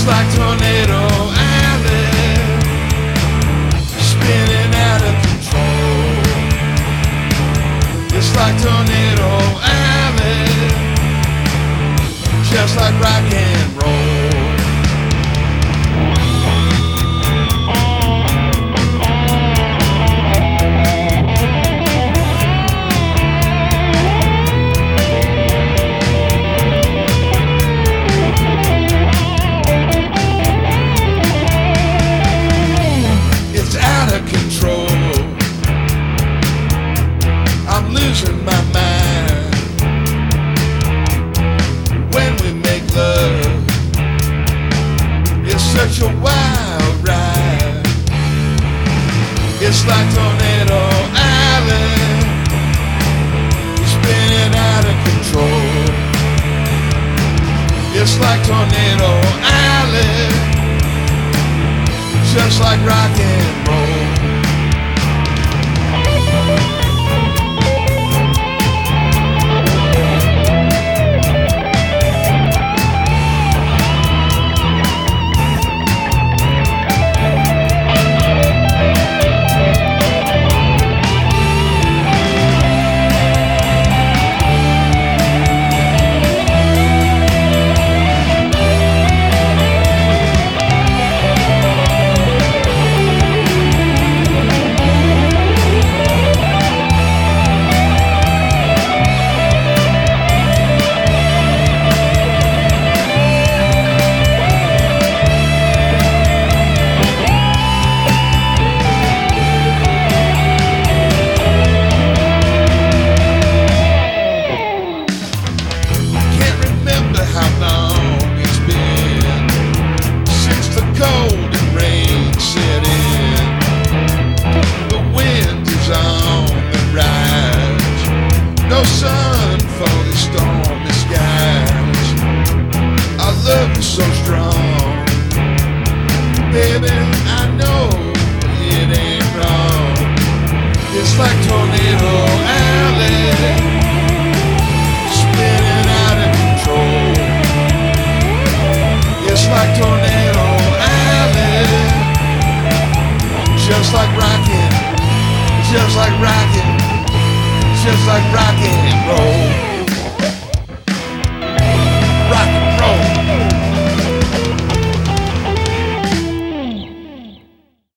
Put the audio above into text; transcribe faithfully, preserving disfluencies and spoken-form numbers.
It's like Tornado Alley, spinning out of control. It's like Tornado Alley, just like rock and roll. Losing my mind when we make love. It's such a wild ride. It's like Tornado Alley, spinning out of control. It's like Tornado Alley, just like rock and roll. No sun for the stormy skies. Our love is so strong, baby, I know it ain't wrong. It's like Tornado Alley, spinning out of control. It's like Tornado Alley, just like rockin', just like rockin', just like rock and roll.